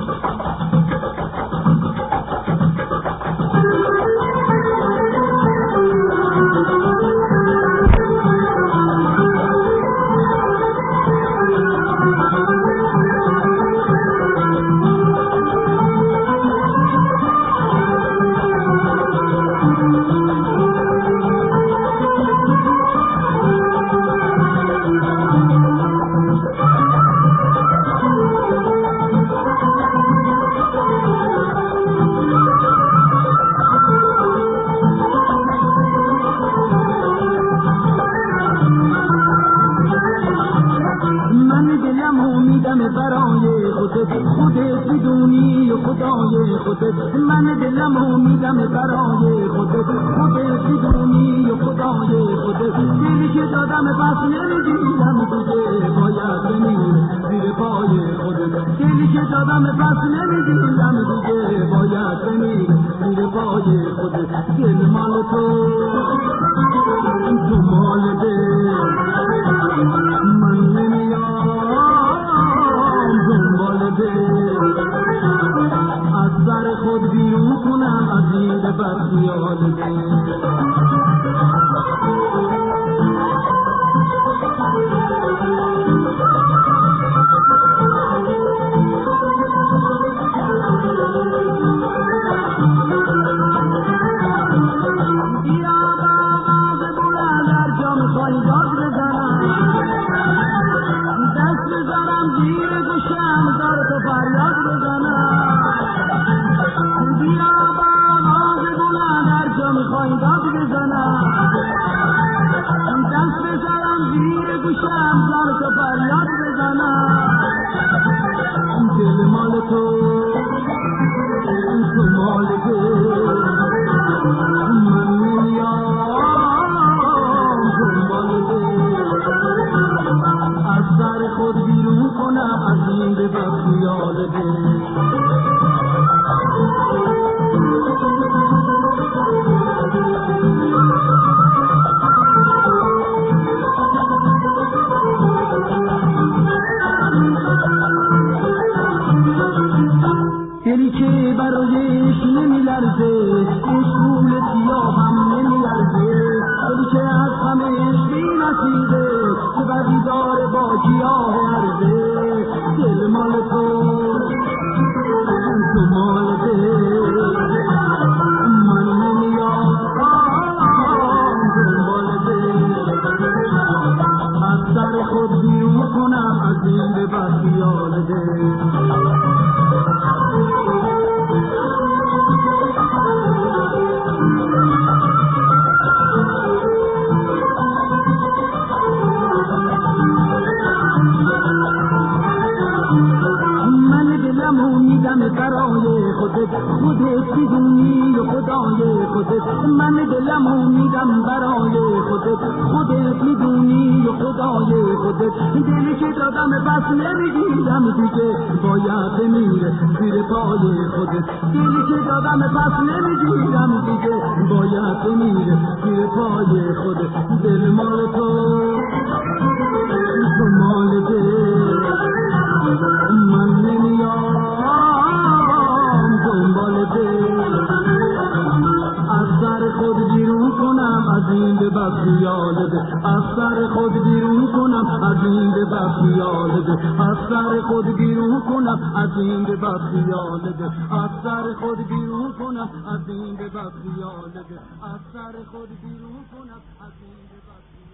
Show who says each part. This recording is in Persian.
Speaker 1: من دلم امیدم برای خودت، خودت بدونی و خدای خودت. دلی که دادم پس نمیگیرم دیگه، باید بمیری زیر پای خودت. دلی که دادم پس نمیگیرم دیگه، باید بمیری زیر پای خودت. دل مال تو، تو مال دل، من نمیام دنبال دل. از سر خود بیرون کنم از این به بر خیال دل. دلی که برایش نمیلرزه، اصول سیاهم نمیلرزه. دلی که از همش بی‌نصیبه، که بدی داره با گیاه عرضه. دل مال تو، تو مال دل، من نمیام دنبال دل. از سر خود بیرون کنم از این به بر خیال دل. برای خودت، خودت بدونی و خدای خودت. من دلم امیدم برای خودت، خودت بدونی و خدای خودت. دلی که دادم پس نمیگیرم دیگه، باید بمیره زیر پای خودت. دلی که دادم پس نمیگیرم دیگه، باید بمیره زیر پای خودت. دل مال تو، تو مال دل، من نمیام دنبال دل. از سر خود بیرون کنم از این به بر خیال دل. از سر خود بیرون کنم از این به بر خیال دل. از سر خود بیرون کنم از این به بر خیال دل. از سر خود بیرون کنم از این به بر خیال دل. از سر خود بیرون کنم از این به بر خیال دل.